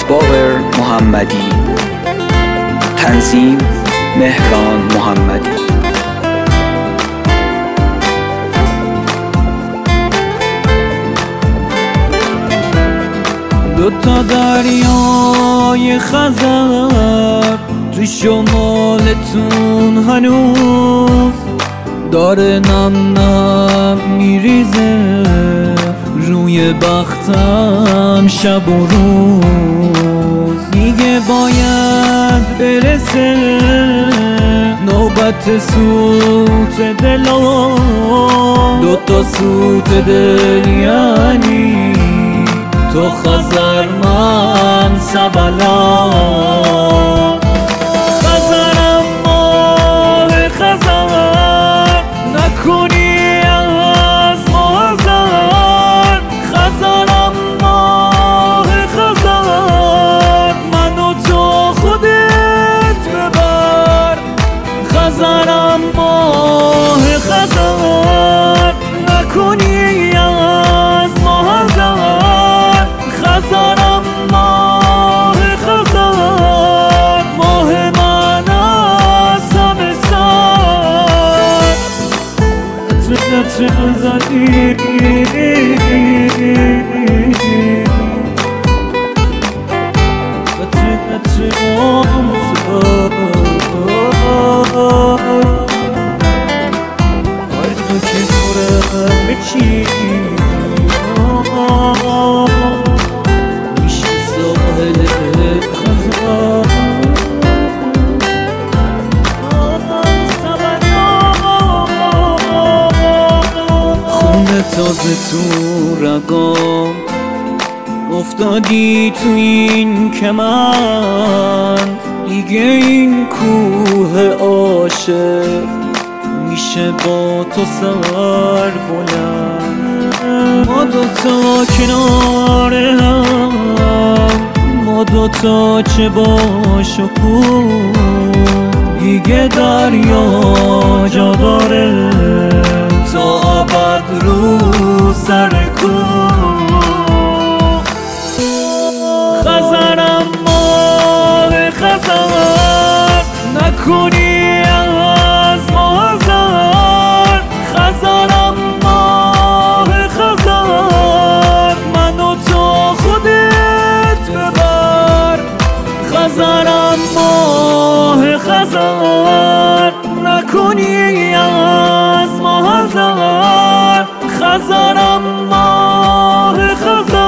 باقر محمدی. تنظیم مهران محمدی. دوتا دریای خزر تو شمالتون هنوز داره نم نم میریزه روی بختم شب و روز. دیگه باید برسه نوبت سوت دلا، دوتا سوت دل یعنی تو خزر من سبلا. خزرم ماه خزر نکنی از محضر. خزرم ماه خزر منو تو خودت ببر. خزرم ماه خزر نکنی از محضر. خزرم ماه خزر ماه من از همه سر. عطر عطر زدی عطر عطر آمزد هر دو که خورم بچی تازه تو رگام افتادی تو این کمند. دیگه این کوه عاشق میشه با تو سر بلند. ما دوتا کنار هم، ما دوتا چه باش و کو. دیگه دریا جا داره تا ابد رو سر کوه. خزرم ماه خزر نکنی از محضر. خزرم ماه خزر منو تو خودت ببر. خزرم ماه خزر نکنی از محضر. خزرم ماه خزر